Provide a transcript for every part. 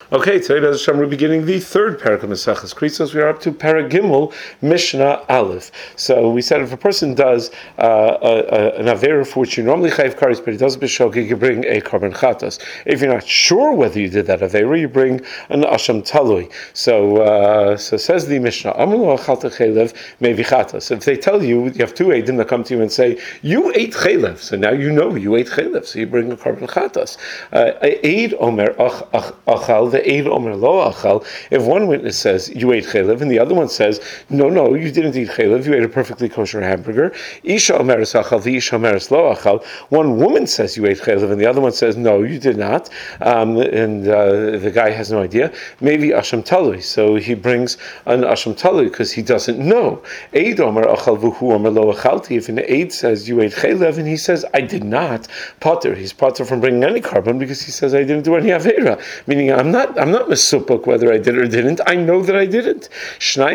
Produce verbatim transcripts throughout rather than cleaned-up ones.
Okay, today, Bez Hashem, we're beginning the third parak of Maseches Krisos. We are up to Parak Gimel, Mishnah Aleph. So we said if a person does uh, a, a, an Avera for which you normally chayiv karis, but he does b'shogeg, you can bring a korban chatas. If you're not sure whether you did that Avera, you bring an Asham Talui. So uh, so says the Mishnah, Amru achalta chaylev mevi chatas. If they tell you, you have two eidim that come to you and say, you ate chaylev, so now you know you ate chaylev, so you bring a korban chatas. Uh, Eid omer achal, the Eid omer lo achal. If one witness says you ate chaylev and the other one says no, no, you didn't eat chaylev, you ate a perfectly kosher hamburger. Isha omeres achal, the isha omeres lo achal. One woman says you ate chaylev and the other one says no, you did not, um, and uh, the guy has no idea. Maybe asham talui, so he brings an asham talui because he doesn't know. Eid omer achal v'hu omer lo achalti. If an Eid says you ate chaylev and he says I did not, potter, he's potter from bringing any korban because he says I didn't do any avera. Meaning I'm not I'm not mesupok whether I did or didn't. I know that I didn't. If two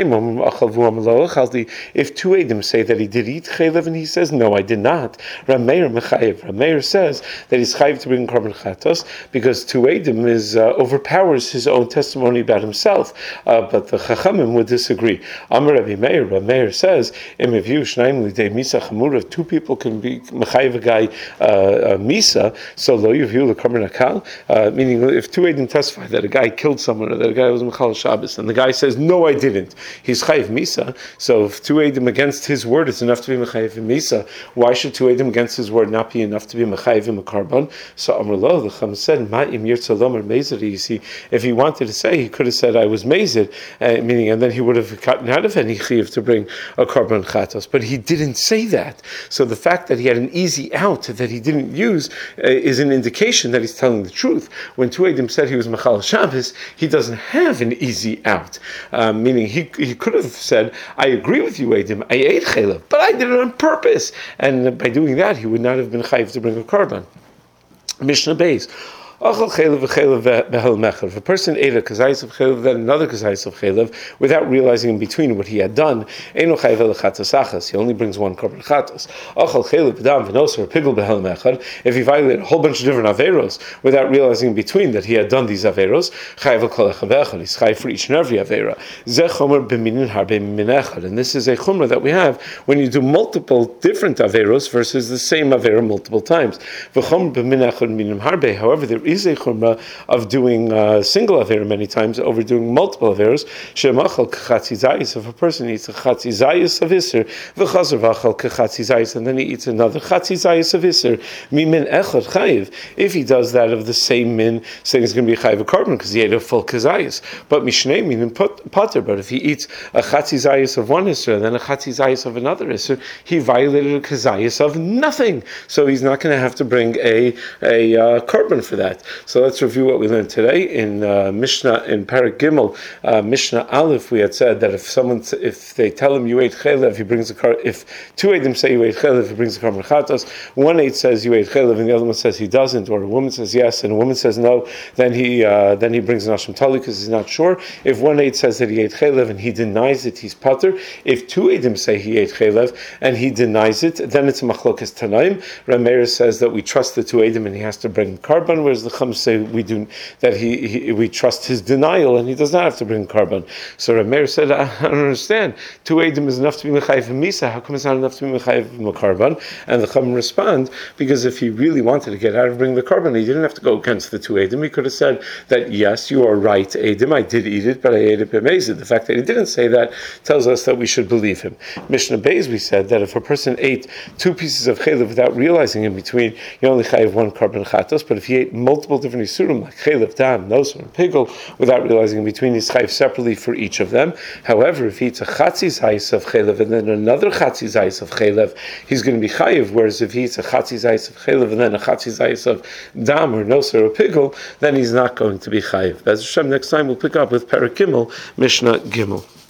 Eidim say that he did eat chaylev and he says no, I did not, Rameir mechayev. Rameir says that he's chayiv to bring korban chatos because two Eidim is uh, overpowers his own testimony about himself. Uh, but the Chachamim would disagree. Amar Rabbi Meir. Rameir says im if you shnaim lidei misa chamura, if two people can be mechayev a guy uh, a misa, so lo yivyu lekorban hakal. Meaning if two Eidim testify that a guy killed someone or that a guy was Mechal Shabbos and the guy says no, I didn't, he's chayiv misa. So if two Eidim against his word is enough to be mechayiv misa, why should two Eidim against his word not be enough to be mechayiv in a korban? So Amar lo, the Chum said ma im yirtzalom or mezid. You see, if he wanted to say, he could have said I was mezid, uh, meaning, and then he would have gotten out of any chayiv to bring a korban chatos. But he didn't say that. So the fact that he had an easy out that he didn't use uh, is an indication that he's telling the truth. When two Eidim said he was Mechal Shabbos, he doesn't have an easy out. Um, meaning he he could have said, I agree with you, Eidim, I ate chaylev, but I did it on purpose. And by doing that, he would not have been chayiv to bring a korban. Mishnah Beis. If a person ate a kazayis of chaylev, then another kazayis of chaylev, without realizing in between what he had done, he only brings one korban chatas. If he violated a whole bunch of different averos without realizing in between that he had done these averos, he's chayiv for each and every avera. And this is a chumrah that we have when you do multiple different averos versus the same avera multiple times. However, there is a chumrah of doing uh, single avera many times over doing multiple averos. Shemachal kachatzi zayis. If a person eats a chatzi zayis of iser, v'chazar v'achal kachatzi zayis, and then he eats another chatzi zayis of iser, mimin echad chayiv. If he does that of the same min, saying he's going to be chayiv a korban because he ate a full kazayis. But mishnei minim potter. But if he eats a chatzi zayis of one iser and then a chatzi zayis of another iser, he violated a kazayis of nothing. So he's not going to have to bring a a uh, korban for that. So let's review what we learned today in uh, Mishnah in Parak Gimel, uh, Mishnah Aleph. We had said that if someone, if they tell him you ate chaylev, he brings a car. If two Eidim say you ate chaylev, he brings a korban chatos. One Eid says you ate chaylev, and the other one says he doesn't, or a woman says yes, and a woman says no. Then he uh, then he brings an asham tali because he's not sure. If one Eid says that he ate chaylev and he denies it, he's pater. If two Eidim say he ate chaylev and he denies it, then it's a machlokas tanaim. Rameir says that we trust the two Eidim and he has to bring korban, whereas the Chum say we do that he, he we trust his denial and he does not have to bring korban. So Rameir said, I don't understand. Two Eidim is enough to be mechayiv misa. How come it's not enough to be mechayiv korban? And the Chum responds, because if he really wanted to get out of bringing the korban, he didn't have to go against the two Eidim. He could have said that yes, you are right, Eidim, I did eat it, but I ate it b'mezid. The fact that he didn't say that tells us that we should believe him. Mishnah Beis, we said that if a person ate two pieces of chaylev without realizing in between, you only chayiv one korban chatos. But if he ate multiple different isurim like chaylev, dam, nosor, and pigel, without realizing in between, he's chayiv separately for each of them. However, if he eats a chatzi zayis of chaylev and then another chatzi zayis of chaylev, he's going to be chayiv. Whereas if he eats a chatzi zayis of chaylev and then a chatzi zayis of dam or nosor or pigel, then he's not going to be chayiv. Bez Hashem, next time we'll pick up with Parak Gimel, Mishnah Gimel.